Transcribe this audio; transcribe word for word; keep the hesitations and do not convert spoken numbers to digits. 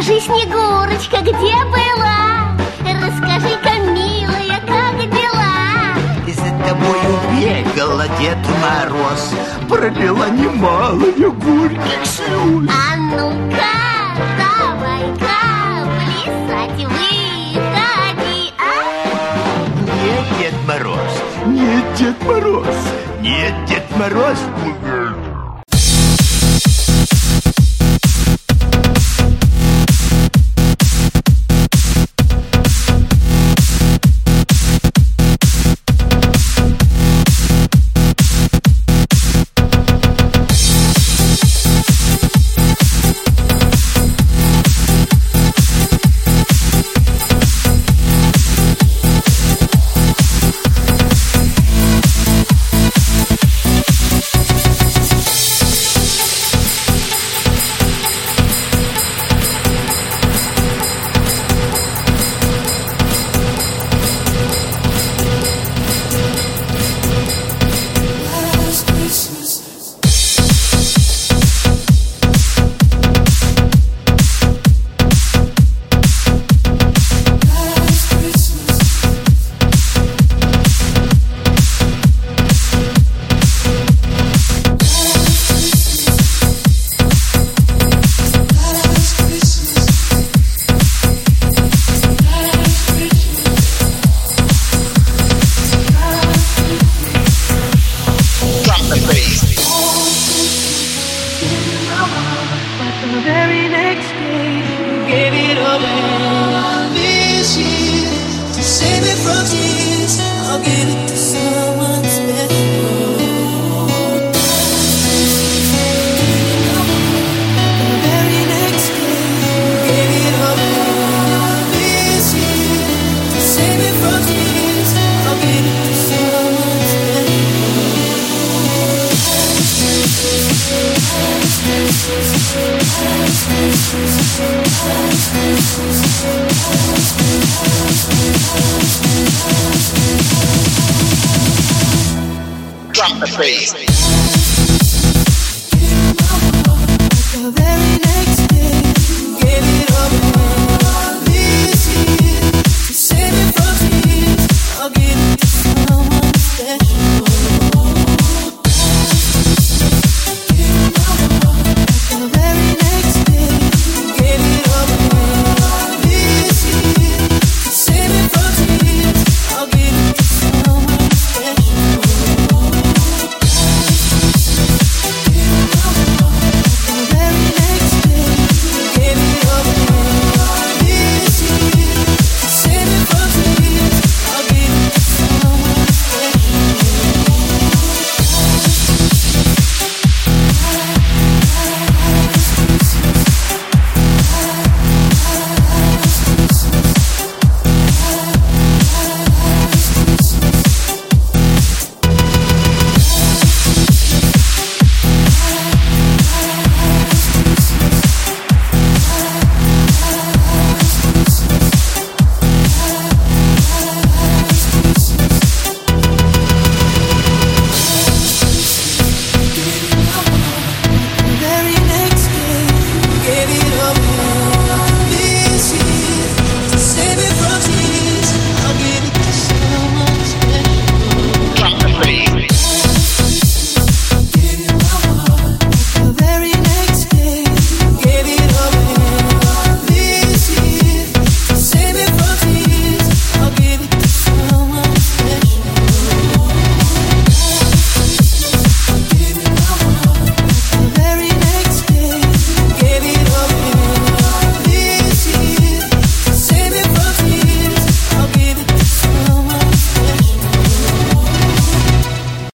Скажи, Снегурочка, где была? Расскажи-ка, милая, как дела? За тобою бегала Дед Мороз, пролила немалые горьких слез. А ну-ка, давай-ка плясать выходи, а? Нет, Дед Мороз, нет, Дед Мороз, нет, Дед Мороз. Drop the bass. The very next day, you gave it all away. This year, to save it from tears, I'll give